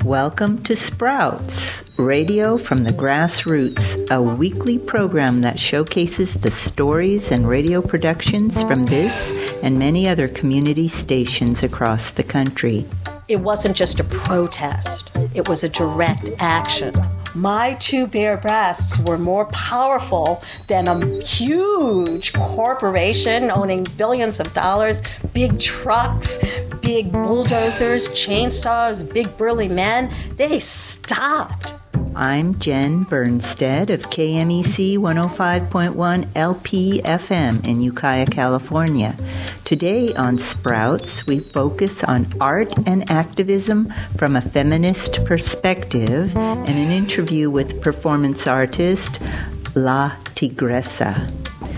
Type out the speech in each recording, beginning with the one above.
Welcome to Sprouts, radio from the grassroots, a weekly program that showcases the stories and radio productions from this and many other community stations across the country. It wasn't just a protest, it was a direct action. My two bare breasts were more powerful than a huge corporation owning billions of dollars, big trucks, big bulldozers, chainsaws, big burly men. They stopped. I'm Jen Bernstead of KMEC 105.1 LP-FM in Ukiah, California. Today on Sprouts, we focus on art and activism from a feminist perspective and an interview with performance artist La Tigresa.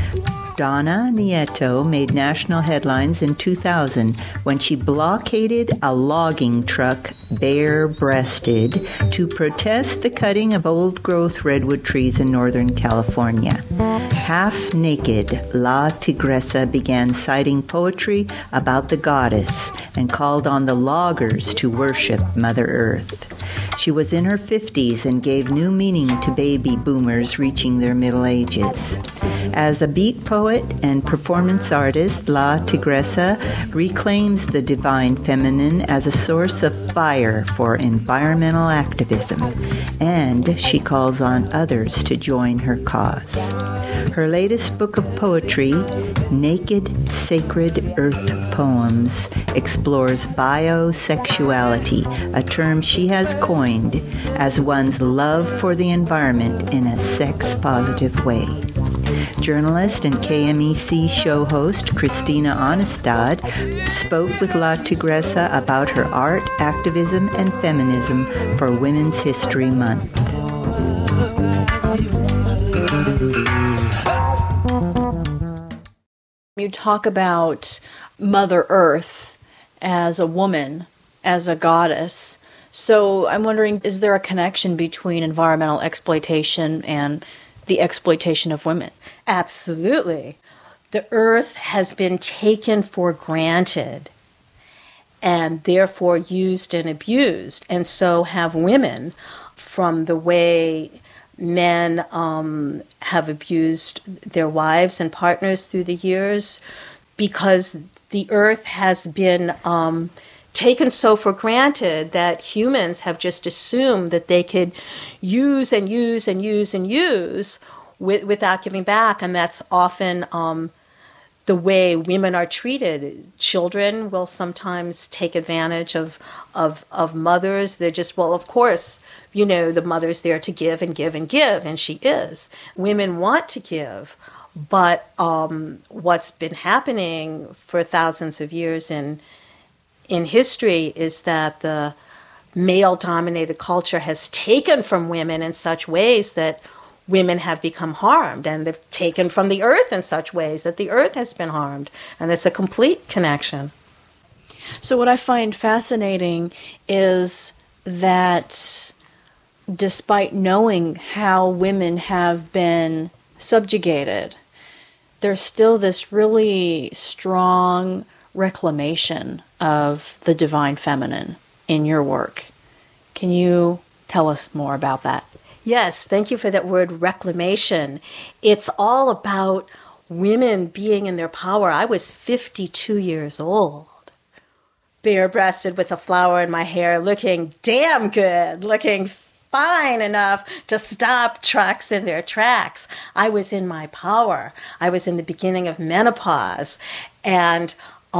Donna Nieto made national headlines in 2000 when she blockaded a logging truck bare-breasted to protest the cutting of old-growth redwood trees in Northern California. Half-naked, La Tigresa began citing poetry about the goddess and called on the loggers to worship Mother Earth. She was in her 50s and gave new meaning to baby boomers reaching their middle ages. As a beat poet and performance artist, La Tigresa reclaims the divine feminine as a source of fire for environmental activism, and she calls on others to join her cause. Her latest book of poetry, Naked Sacred Earth Poems, explores biosexuality, a term she has coined as one's love for the environment in a sex-positive way. Journalist and KMEC show host Christina Onestad spoke with La Tigresa about her art, activism, and feminism for Women's History Month. You talk about Mother Earth as a woman, as a goddess. So I'm wondering, is there a connection between environmental exploitation and the exploitation of women? Absolutely. The earth has been taken for granted and therefore used and abused. And so have women, from the way men have abused their wives and partners through the years, because the earth has been taken so for granted that humans have just assumed that they could use and use and use and use without giving back. And that's often the way women are treated. Children will sometimes take advantage of mothers. They're just, well, of course, you know, the mother's there to give and give and give, and she is. Women want to give, but what's been happening for thousands of years in history is that the male-dominated culture has taken from women in such ways that women have become harmed, and they've taken from the earth in such ways that the earth has been harmed, and it's a complete connection. So what I find fascinating is that despite knowing how women have been subjugated, there's still this really strong reclamation of the divine feminine in your work. Can you tell us more about that? Yes, thank you for that word, reclamation. It's all about women being in their power. I was 52 years old, bare-breasted with a flower in my hair, looking damn good, looking fine enough to stop trucks in their tracks. I was in my power. I was in the beginning of menopause, and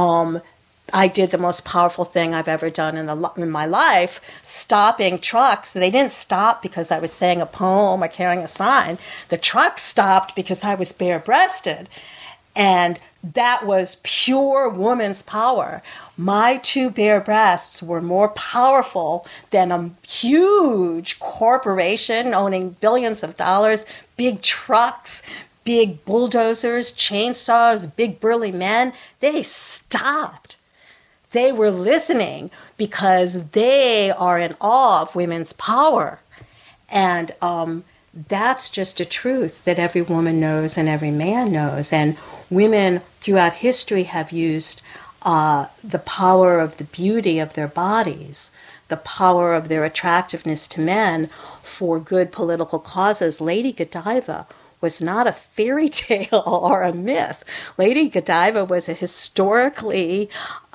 I did the most powerful thing I've ever done in my life, stopping trucks. They didn't stop because I was saying a poem or carrying a sign. The trucks stopped because I was bare-breasted. And that was pure woman's power. My two bare breasts were more powerful than a huge corporation owning billions of dollars, big trucks, big bulldozers, chainsaws, big burly men. They stopped. They were listening because they are in awe of women's power. And that's just a truth that every woman knows and every man knows. And women throughout history have used the power of the beauty of their bodies, the power of their attractiveness to men for good political causes. Lady Godiva was not a fairy tale or a myth. Lady Godiva was a historically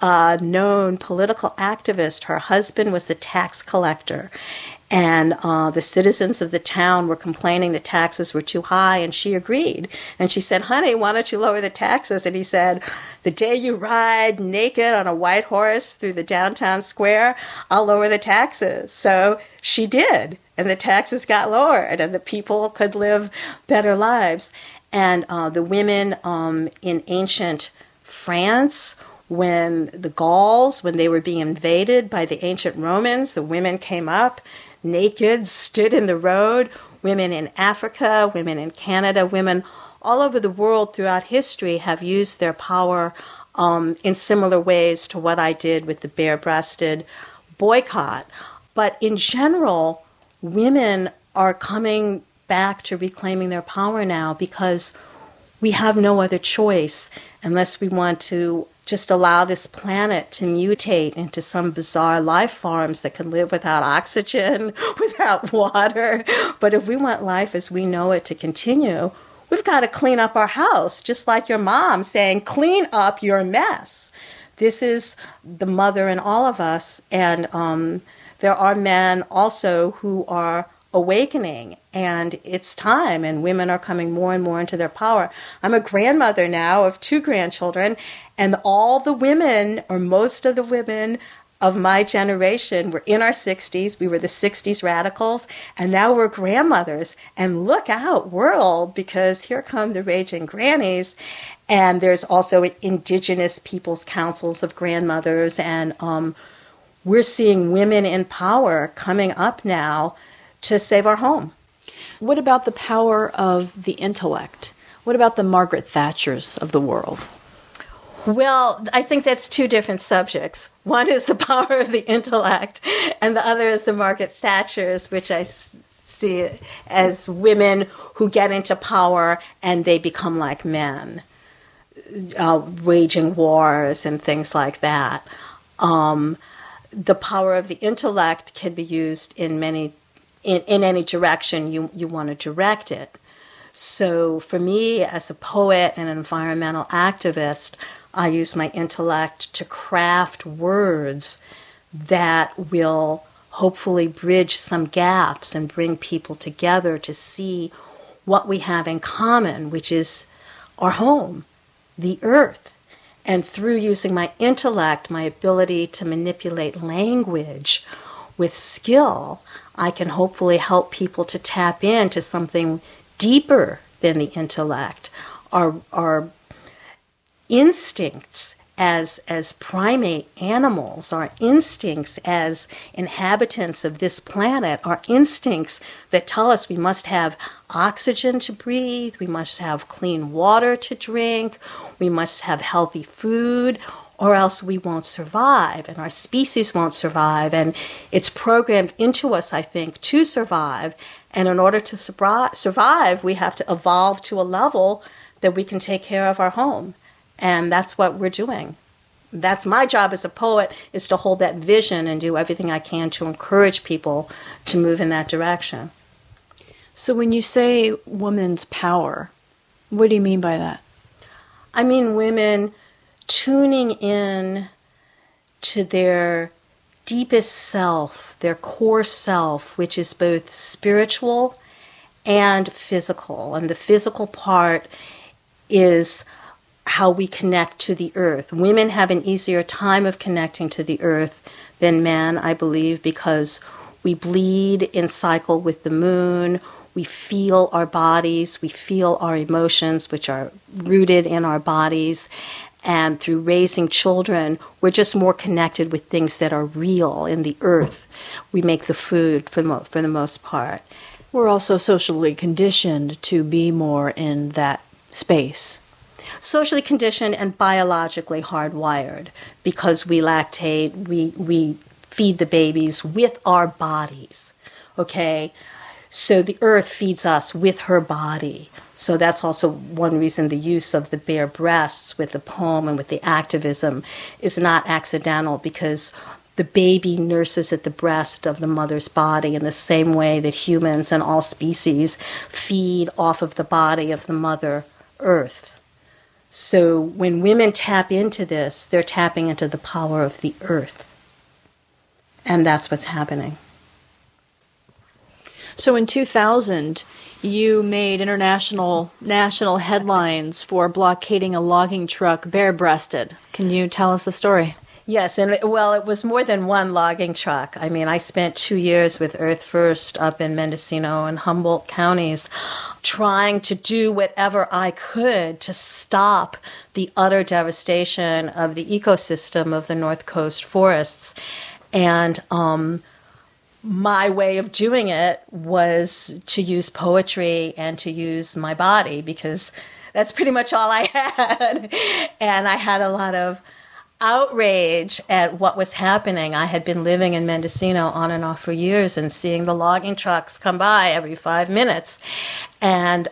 known political activist. Her husband was a tax collector. And the citizens of the town were complaining the taxes were too high, and she agreed. And she said, honey, why don't you lower the taxes? And he said, the day you ride naked on a white horse through the downtown square, I'll lower the taxes. So she did, and the taxes got lowered, and the people could live better lives. And the women in ancient France, when the Gauls, when they were being invaded by the ancient Romans, the women came up naked, stood in the road. Women in Africa, women in Canada, women all over the world throughout history have used their power in similar ways to what I did with the bare-breasted boycott. But in general, women are coming back to reclaiming their power now because we have no other choice unless we want to just allow this planet to mutate into some bizarre life forms that can live without oxygen, without water. But if we want life as we know it to continue, we've got to clean up our house, just like your mom saying, clean up your mess. This is the mother in all of us, and there are men also who are awakening, and it's time, and women are coming more and more into their power. I'm a grandmother now of 2 grandchildren, and all the women, or most of the women of my generation, were in our 60s. We were the 60s radicals, and now we're grandmothers. And look out, world, because here come the raging grannies. And there's also indigenous people's councils of grandmothers, and we're seeing women in power coming up now to save our home. What about the power of the intellect? What about the Margaret Thatchers of the world? Well, I think that's 2 different subjects. One is the power of the intellect, and the other is the Margaret Thatchers, which I see as women who get into power and they become like men, waging wars and things like that. The power of the intellect can be used in any direction you want to direct it. So for me, as a poet and an environmental activist, I use my intellect to craft words that will hopefully bridge some gaps and bring people together to see what we have in common, which is our home, the earth. And through using my intellect, my ability to manipulate language with skill, I can hopefully help people to tap into something deeper than the intellect. Our instincts as primate animals, our instincts as inhabitants of this planet, our instincts that tell us we must have oxygen to breathe, we must have clean water to drink, we must have healthy food, or else we won't survive, and our species won't survive. And it's programmed into us, I think, to survive. And in order to survive, we have to evolve to a level that we can take care of our home. And that's what we're doing. That's my job as a poet, is to hold that vision and do everything I can to encourage people to move in that direction. So when you say women's power, what do you mean by that? I mean women tuning in to their deepest self, their core self, which is both spiritual and physical. And the physical part is how we connect to the earth. Women have an easier time of connecting to the earth than men, I believe, because we bleed in cycle with the moon. We feel our bodies. We feel our emotions, which are rooted in our bodies. And through raising children, we're just more connected with things that are real in the earth. We make the food for the most part. We're also socially conditioned to be more in that space. Socially conditioned and biologically hardwired, because we lactate, we feed the babies with our bodies, okay? So the earth feeds us with her body. So that's also one reason the use of the bare breasts with the poem and with the activism is not accidental, because the baby nurses at the breast of the mother's body in the same way that humans and all species feed off of the body of the mother earth. So when women tap into this, they're tapping into the power of the earth. And that's what's happening. So in 2000, you made national headlines for blockading a logging truck bare-breasted. Can you tell us the story? Yes, and well, it was more than one logging truck. I mean, I spent 2 years with Earth First up in Mendocino and Humboldt counties trying to do whatever I could to stop the utter devastation of the ecosystem of the North Coast forests. And my way of doing it was to use poetry and to use my body, because that's pretty much all I had. And I had a lot of outrage at what was happening. I had been living in Mendocino on and off for years and seeing the logging trucks come by every 5 minutes. And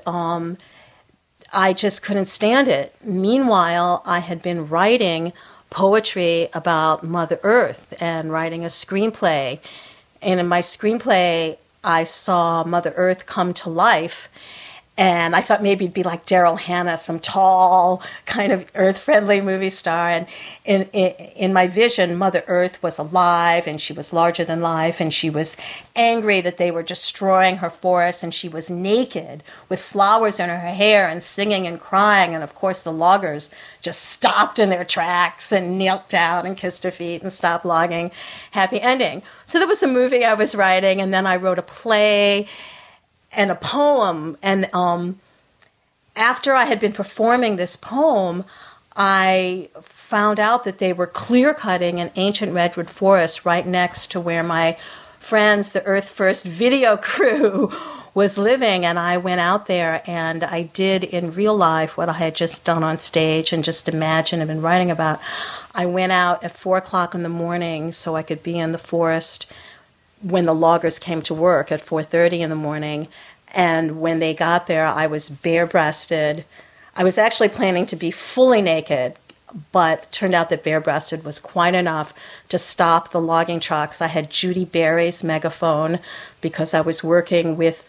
I just couldn't stand it. Meanwhile, I had been writing poetry about Mother Earth and writing a screenplay. And in my screenplay, I saw Mother Earth come to life. And I thought maybe it'd be like Daryl Hannah, some tall, kind of earth-friendly movie star. And in my vision, Mother Earth was alive, and she was larger than life, and she was angry that they were destroying her forest, and she was naked with flowers in her hair and singing and crying. And, of course, the loggers just stopped in their tracks and knelt down and kissed her feet and stopped logging. Happy ending. So that was a movie I was writing, and then I wrote a play and a poem. And after I had been performing this poem, I found out that they were clear-cutting an ancient redwood forest right next to where my friends, the Earth First video crew, was living. And I went out there and I did in real life what I had just done on stage and just imagined and been writing about. I went out at 4 o'clock in the morning so I could be in the forest when the loggers came to work at 4:30 in the morning. And when they got there, I was bare-breasted. I was actually planning to be fully naked, but turned out that bare-breasted was quite enough to stop the logging trucks. I had Judy Berry's megaphone because I was working with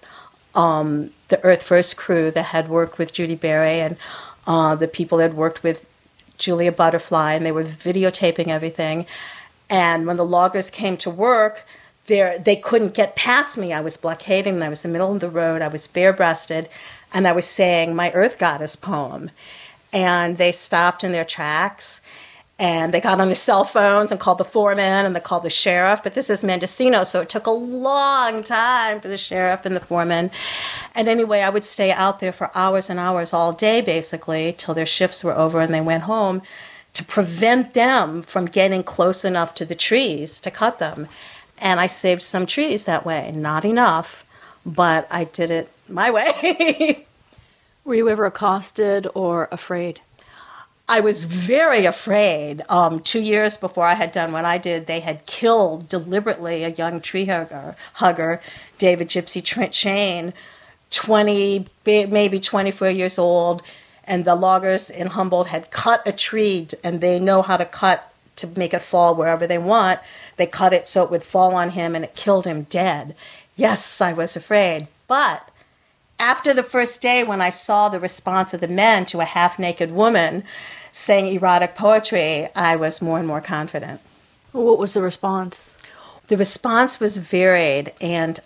the Earth First crew that had worked with Judy Berry and the people that had worked with Julia Butterfly, and they were videotaping everything. And when the loggers came to work, they couldn't get past me. I was blockading them. I was in the middle of the road. I was bare-breasted, and I was saying my Earth Goddess poem. And they stopped in their tracks, and they got on their cell phones and called the foreman, and they called the sheriff. But this is Mendocino, so it took a long time for the sheriff and the foreman. And anyway, I would stay out there for hours and hours all day, basically, till their shifts were over and they went home, to prevent them from getting close enough to the trees to cut them. And I saved some trees that way. Not enough, but I did it my way. Were you ever accosted or afraid? I was very afraid. 2 years before I had done what I did, they had killed deliberately a young tree hugger, David Gypsy Shane, 20, maybe 24 years old, and the loggers in Humboldt had cut a tree, and they know how to cut to make it fall wherever they want. They cut it so it would fall on him, and it killed him dead. Yes, I was afraid. But after the first day, when I saw the response of the men to a half-naked woman saying erotic poetry, I was more and more confident. What was the response? The response was varied, and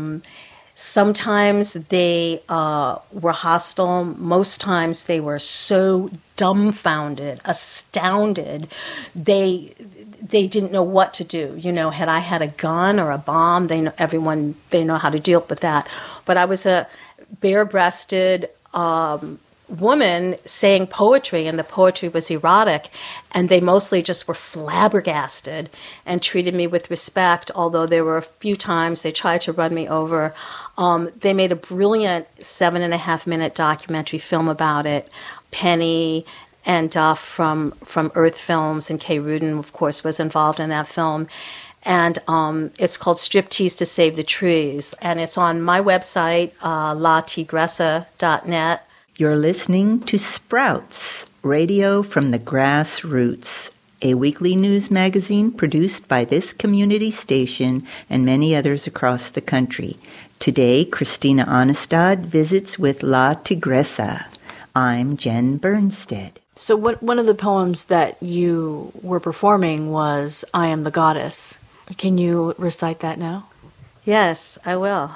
sometimes they were hostile. Most times they were so dumbfounded, astounded. They didn't know what to do. You know, had I had a gun or a bomb, they know how to deal with that. But I was a bare-breasted woman saying poetry, and the poetry was erotic, and they mostly just were flabbergasted and treated me with respect, although there were a few times they tried to run me over. They made a brilliant 7.5-minute documentary film about it. Penny and Duff from Earth Films, and Kay Rudin, of course, was involved in that film. And it's called Striptease to Save the Trees. And it's on my website, latigressa.net. You're listening to Sprouts, radio from the grassroots, a weekly news magazine produced by this community station and many others across the country. Today, Christina Onestad visits with La Tigresa. I'm Jen Bernstead. So one of the poems that you were performing was I Am the Goddess. Can you recite that now? Yes, I will.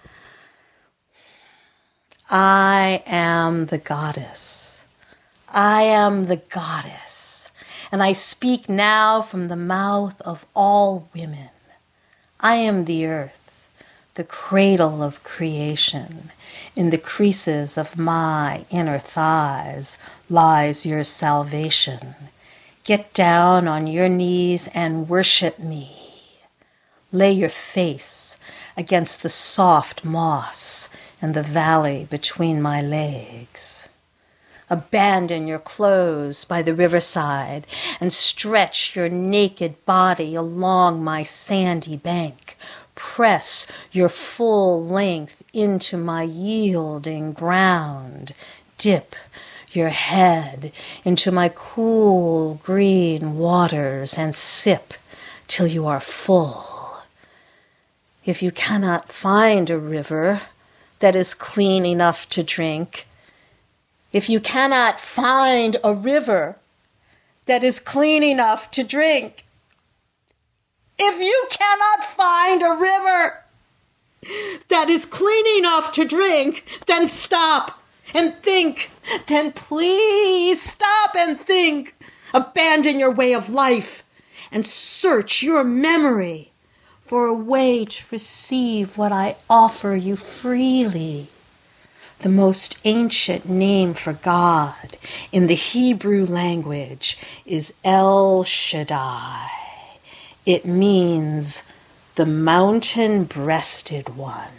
I am the goddess. I am the goddess. And I speak now from the mouth of all women. I am the earth, the cradle of creation. In the creases of my inner thighs lies your salvation. Get down on your knees and worship me. Lay your face against the soft moss in the valley between my legs. Abandon your clothes by the riverside and stretch your naked body along my sandy bank. Press your full length into my yielding ground. Dip your head into my cool green waters and sip till you are full. If you cannot find a river that is clean enough to drink, if you cannot find a river that is clean enough to drink, if you cannot find a river that is clean enough to drink, then stop and think. Then please stop and think. Abandon your way of life and search your memory for a way to receive what I offer you freely. The most ancient name for God in the Hebrew language is El Shaddai. It means the mountain-breasted one.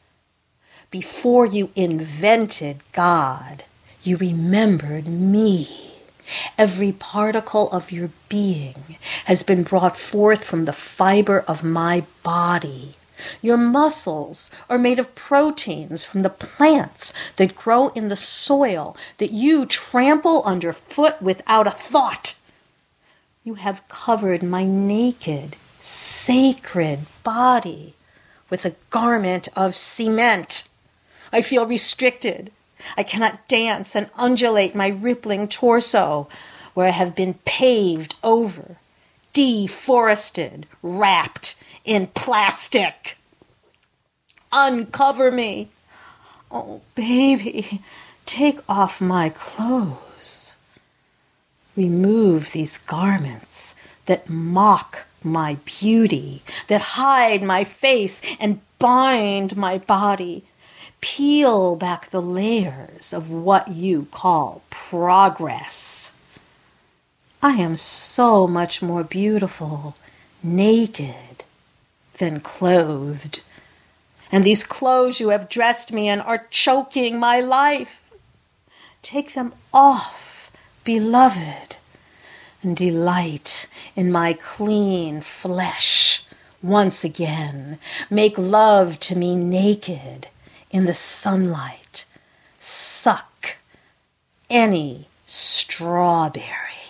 Before you invented God, you remembered me. Every particle of your being has been brought forth from the fiber of my body. Your muscles are made of proteins from the plants that grow in the soil that you trample underfoot without a thought. You have covered my naked, sacred body with a garment of cement. I feel restricted. I cannot dance and undulate my rippling torso where I have been paved over, deforested, wrapped in plastic. Uncover me. Oh, baby, take off my clothes. Remove these garments that mock my beauty, that hide my face and bind my body. Peel back the layers of what you call progress. I am so much more beautiful naked than clothed. And these clothes you have dressed me in are choking my life. Take them off, beloved, and delight in my clean flesh once again. Make love to me naked in the sunlight. Suck any strawberry.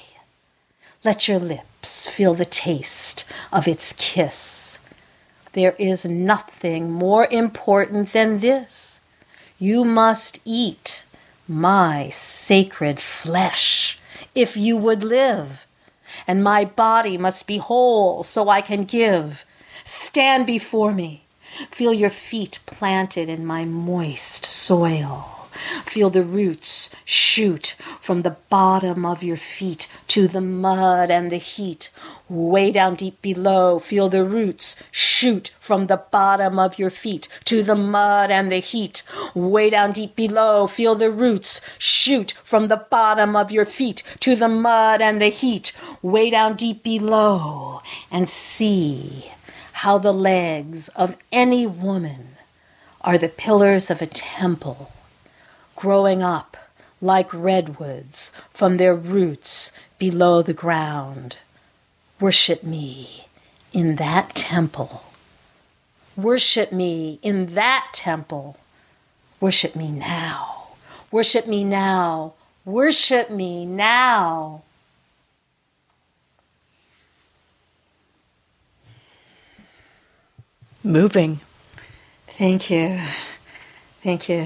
Let your lips feel the taste of its kiss. There is nothing more important than this. You must eat my sacred flesh if you would live, and my body must be whole so I can give. Stand before me. Feel your feet planted in my moist soil. Feel the roots shoot from the bottom of your feet to the mud and the heat. Way down deep below, feel the roots shoot from the bottom of your feet to the mud and the heat. Way down deep below, feel the roots shoot from the bottom of your feet to the mud and the heat. Way down deep below, and see how the legs of any woman are the pillars of a temple, growing up like redwoods from their roots below the ground. Worship me in that temple. Worship me in that temple. Worship me now. Worship me now. Worship me now. Moving. Thank you. Thank you.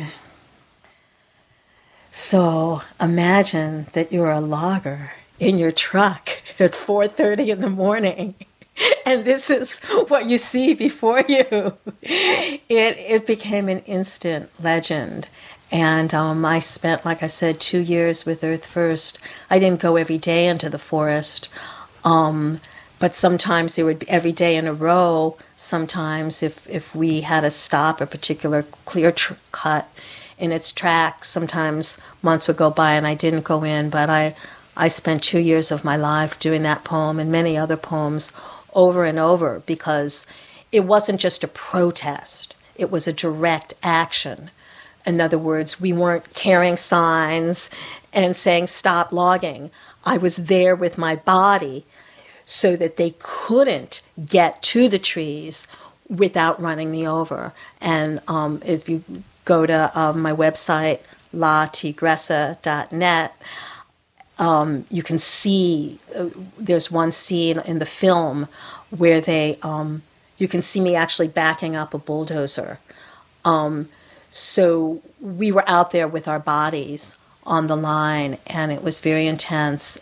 So imagine that you're a logger in your truck at 4:30 in the morning, and this is what you see before you. It became an instant legend. And I spent, like I said, 2 years with Earth First. I didn't go every day into the forest, but sometimes there would be every day in a row. Sometimes if we had to stop a particular clear cut in its track, sometimes months would go by and I didn't go in. But I spent 2 years of my life doing that poem and many other poems over and over, because it wasn't just a protest. It was a direct action. In other words, we weren't carrying signs and saying, stop logging. I was there with my body so that they couldn't get to the trees without running me over. And if you go to my website, latigressa.net, you can see there's one scene in the film where you can see me actually backing up a bulldozer. So we were out there with our bodies on the line, and it was very intense,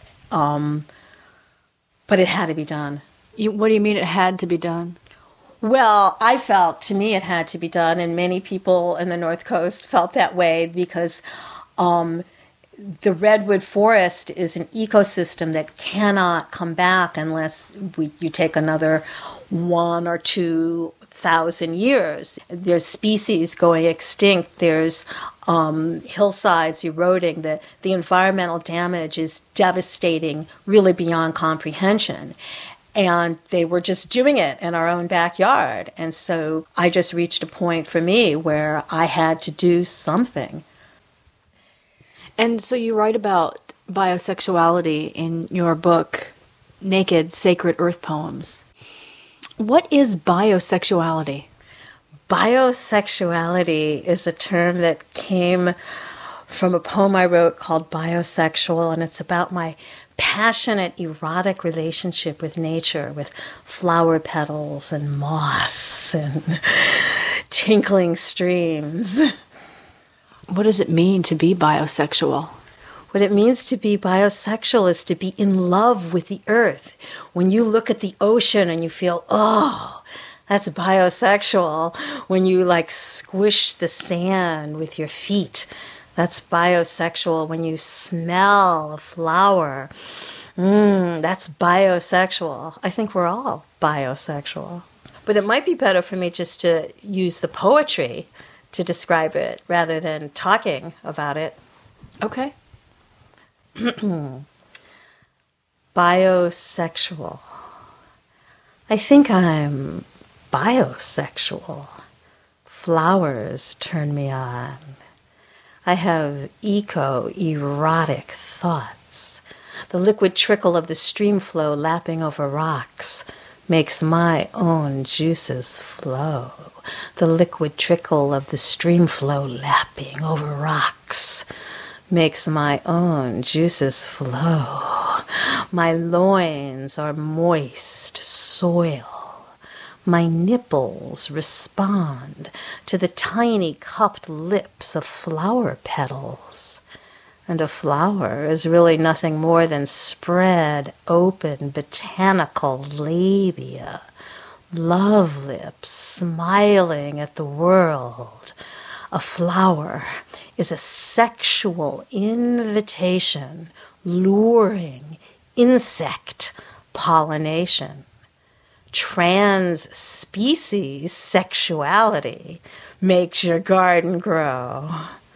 but it had to be done. What do you mean it had to be done? Well, I felt, to me, it had to be done, and many people in the North Coast felt that way, because the redwood forest is an ecosystem that cannot come back unless you take another 1,000 or 2,000 years. There's species going extinct. There's hillsides eroding. The environmental damage is devastating, really beyond comprehension. And they were just doing it in our own backyard. And so I just reached a point for me where I had to do something. And so you write about biosexuality in your book, Naked Sacred Earth Poems. What is biosexuality? Biosexuality is a term that came from a poem I wrote called Biosexual, and it's about my passionate, erotic relationship with nature, with flower petals and moss and tinkling streams. What does it mean to be biosexual? What it means to be biosexual is to be in love with the earth. When you look at the ocean and you feel, oh, that's biosexual. When you squish the sand with your feet, that's biosexual. When you smell a flower, that's biosexual. I think we're all biosexual. But it might be better for me just to use the poetry to describe it rather than talking about it. Okay. Biosexual. I think I'm biosexual. Flowers turn me on. I have eco-erotic thoughts. The liquid trickle of the stream flow lapping over rocks makes my own juices flow. The liquid trickle of the stream flow lapping over rocks makes my own juices flow. My loins are moist soil. My nipples respond to the tiny cupped lips of flower petals. And a flower is really nothing more than spread open botanical labia. Love lips smiling at the world. A flower is a sexual invitation luring insect pollination. Trans-species sexuality makes your garden grow.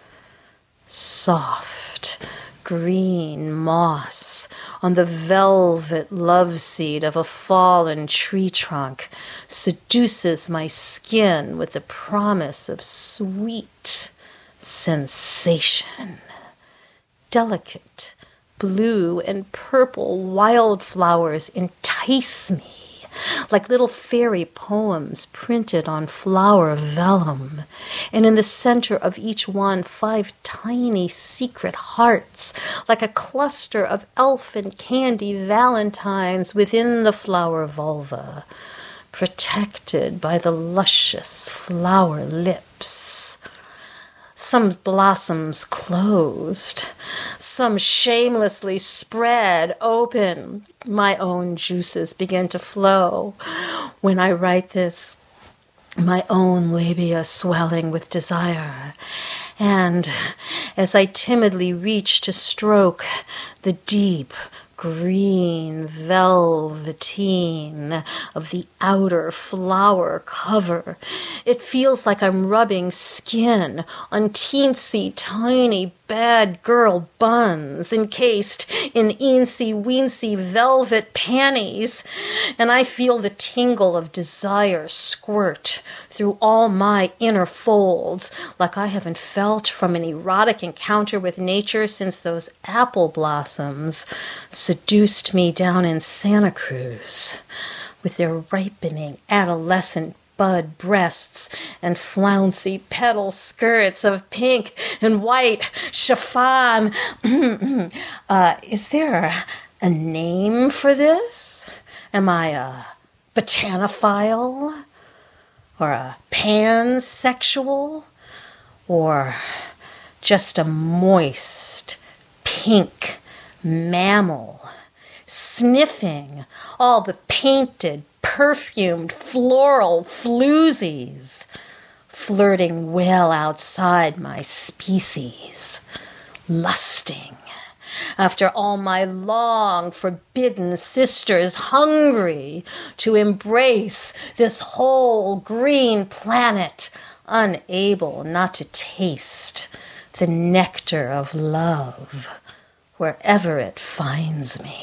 Soft green moss on the velvet love seed of a fallen tree trunk seduces my skin with the promise of sweet sensation. Delicate blue and purple wildflowers entice me like little fairy poems printed on flower vellum. And in the center of each one, 5 tiny secret hearts, like a cluster of elfin candy valentines within the flower vulva, protected by the luscious flower lips. Some blossoms closed, some shamelessly spread open. My own juices begin to flow. When I write this, my own labia swelling with desire. And as I timidly reach to stroke the deep green velveteen of the outer flower cover, it feels like I'm rubbing skin on teensy tiny bad girl buns encased in eensy-weensy velvet panties, and I feel the tingle of desire squirt through all my inner folds like I haven't felt from an erotic encounter with nature since those apple blossoms seduced me down in Santa Cruz with their ripening adolescent bud breasts and flouncy petal skirts of pink and white chiffon. Is there a name for this? Am I a botanophile? Or a pansexual? Or just a moist, pink mammal, sniffing all the painted, perfumed, floral floozies, flirting well outside my species, lusting after all my long forbidden sisters, hungry to embrace this whole green planet, unable not to taste the nectar of love wherever it finds me.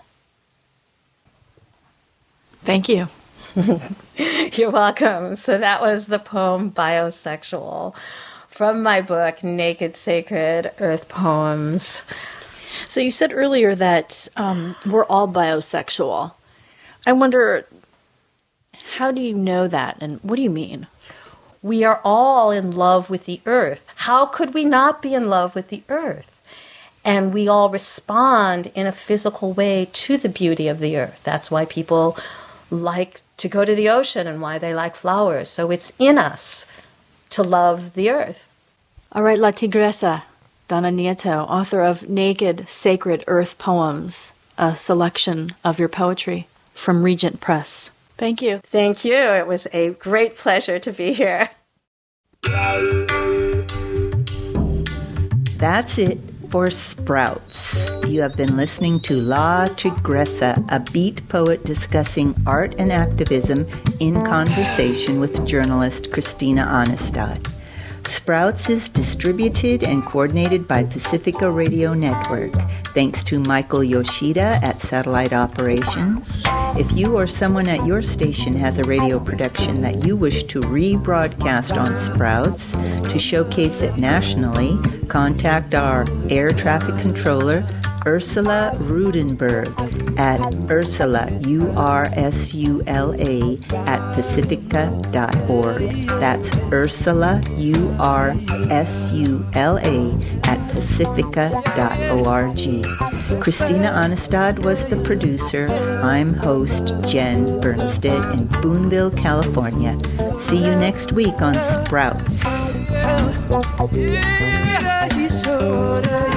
Thank you. You're welcome. So that was the poem Biosexual from my book, Naked Sacred Earth Poems. So you said earlier that we're all biosexual. I wonder, how do you know that, and what do you mean? We are all in love with the earth. How could we not be in love with the earth? And we all respond in a physical way to the beauty of the earth. That's why people like to go to the ocean and why they like flowers. So it's in us to love the earth. All right, La Tigresa, Donna Nieto, author of Naked Sacred Earth Poems, a selection of your poetry from Regent Press. Thank you. Thank you. It was a great pleasure to be here. That's it for Sprouts. You have been listening to La Tigresa, a beat poet discussing art and activism in conversation with journalist Christina Aanestad. Sprouts is distributed and coordinated by Pacifica Radio Network. Thanks to Michael Yoshida at Satellite Operations. If you or someone at your station has a radio production that you wish to rebroadcast on Sprouts to showcase it nationally, contact our air traffic controller, Ursula Rudenberg at Ursula, URSULA, at pacifica.org. That's Ursula, URSULA, at pacifica.org. Christina Aanestad was the producer. I'm host Jen Bernstead in Boonville, California. See you next week on Sprouts.